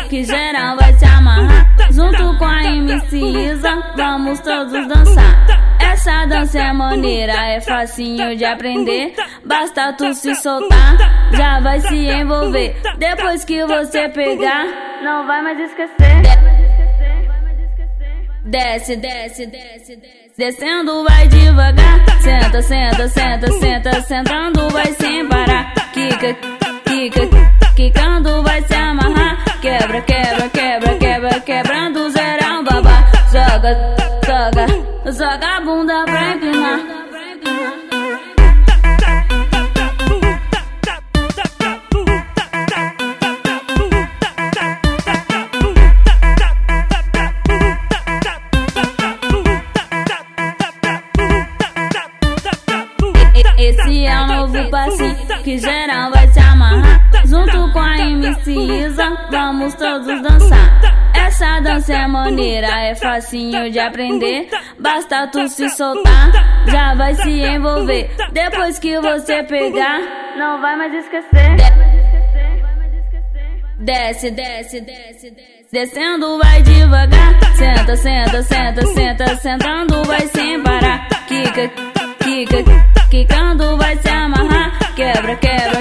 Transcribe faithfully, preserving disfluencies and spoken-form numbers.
que geral vai se amarrar. Junto com a M C Isa, vamos todos dançar. Essa dança é maneira, é facinho de aprender. Basta tu se soltar, já vai se envolver. Depois que você pegar, não vai mais esquecer. Desce, desce, desce, desce. Descendo vai devagar. Senta, senta, senta, senta. Sentando vai sem parar. Quica, quica, quicando vai se amarrar. Quebra, quebra, quebra, quebra, quebrando geral, babá. Joga, joga, joga a bunda pra empinar. Esse é o novo passinho que geral vai se amarrar. Junto com a M C Isa, vamos todos dançar. Essa dança é maneira, é facinho de aprender. Basta tu se soltar, já vai se envolver. Depois que você pegar, não vai mais esquecer. Desce, desce, desce, desce. Descendo vai devagar. Senta, senta, senta, senta. Sentando vai sem parar. Quica, quica, quicando vai se amarrar. Quebra, quebra,